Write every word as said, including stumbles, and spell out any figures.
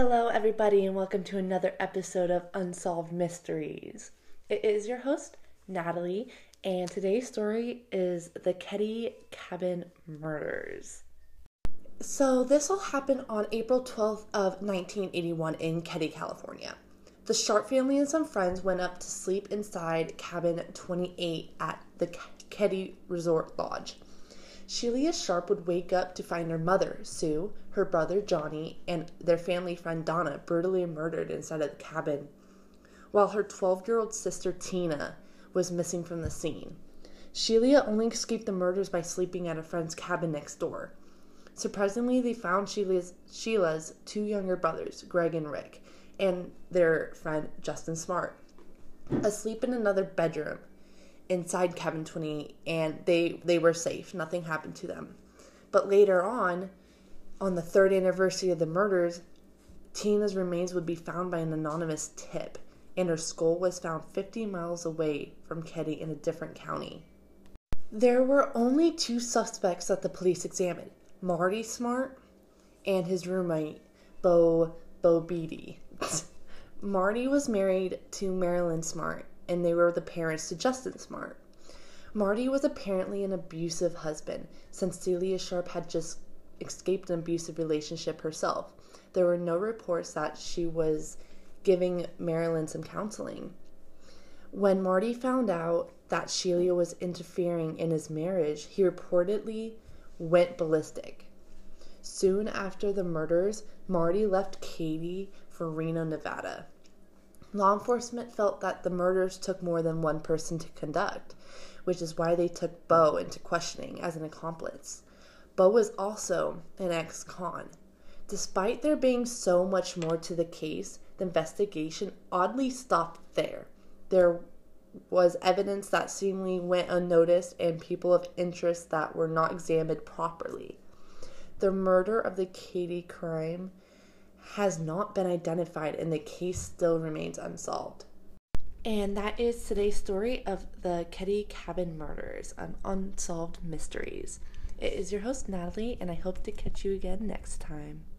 Hello, everybody, and welcome to another episode of Unsolved Mysteries. It is your host, Natalie, and today's story is the Keddie Cabin Murders. So this all happened on April twelfth of nineteen eighty-one in Keddie, California. The Sharp family and some friends went up to sleep inside cabin twenty-eight at the Keddie Resort Lodge. Sheila Sharp would wake up to find her mother, Sue, her brother, Johnny, and their family friend, Donna, brutally murdered inside of the cabin, while her twelve-year-old sister, Tina, was missing from the scene. Sheila only escaped the murders by sleeping at a friend's cabin next door. Surprisingly, they found Sheila's, Sheila's two younger brothers, Greg and Rick, and their friend, Justin Smart, asleep in another bedroom inside cabin twenty-eight, and they they were safe. Nothing happened to them. But later on, on the third anniversary of the murders, Tina's remains would be found by an anonymous tip, and her skull was found fifty miles away from Keddie in a different county. There were only two suspects that the police examined, Marty Smart and his roommate, Bo Bo Beatty. Marty was married to Marilyn Smart, and they were the parents to Justin Smart. Marty was apparently an abusive husband, since Celia Sharp had just escaped an abusive relationship herself. There were no reports that she was giving Marilyn some counseling. When Marty found out that Sheila was interfering in his marriage, he reportedly went ballistic. Soon after the murders, Marty left Keddie for Reno, Nevada. Law enforcement felt that the murders took more than one person to conduct, which is why they took Bo into questioning as an accomplice. Bo was also an ex-con. Despite there being so much more to the case, the investigation oddly stopped there. There was evidence that seemingly went unnoticed and people of interest that were not examined properly. The murder of the Keddie crime has not been identified, and the case still remains unsolved. And that is today's story of the Keddie Cabin Murders, an Unsolved Mysteries. It is your host, Natalie, and I hope to catch you again next time.